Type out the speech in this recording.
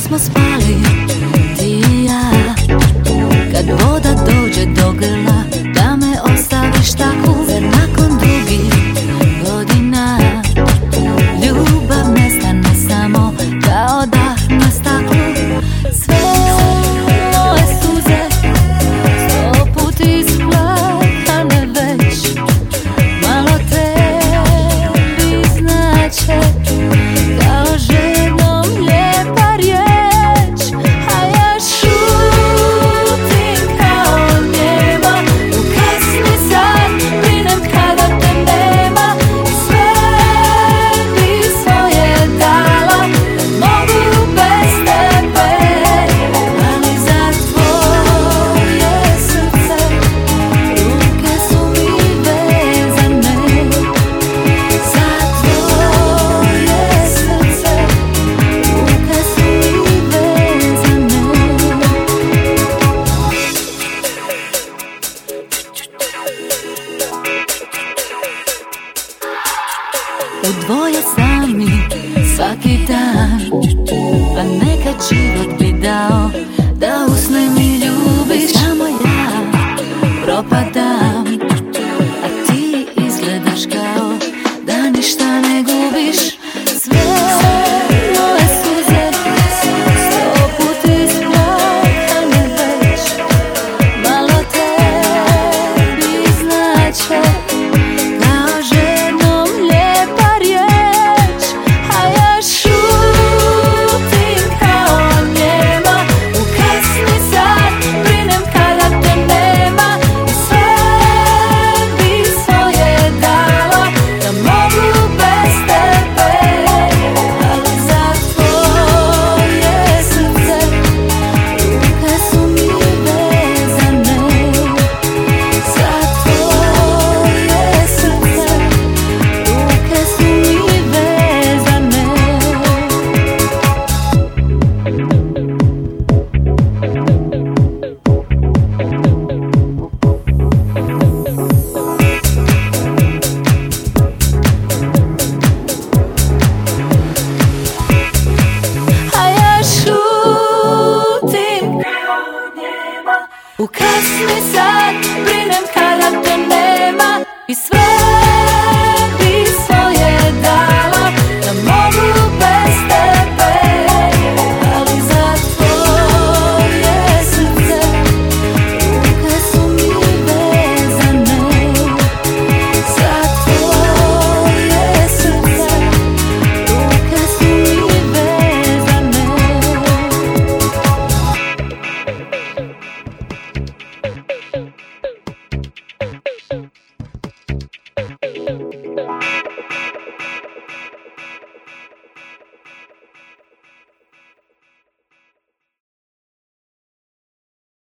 smo spali, ti i ja, kad voda dođe do grla, da me ostaviš takvu. Zar nakon drugih godina ljubav nestane samo kao dah na staklu? Sve moje suze sto put isplakane već, malo tebi znače kao ženom lijepa riječ. A ja šutim kao njema, u kasni sat brinem kada te nema. Sve bi svoje dala da mogu bez tebe, ali za tvoje srce ruke su mi vezane. Za tvoje srce ruke su mi vezane. U dvoje sami svaki dan, a nekad život bi dao da usnem i ljubiš. Samo ja propadam, a ti izgledaš kao da ništa ne gubiš. Sve moje suze sto put isplakane već, malo tebi znače kao ženom lijepa riječ. A ja šutim kao njema, u kasni sat brinem kada te nema. I sve bi svoje dala da mogu bez tebe, ali za tvoje srce ruke su mi vezane. Za tvoje srce ruke su mi vezane. A ja šutim kao njema, u kasni sat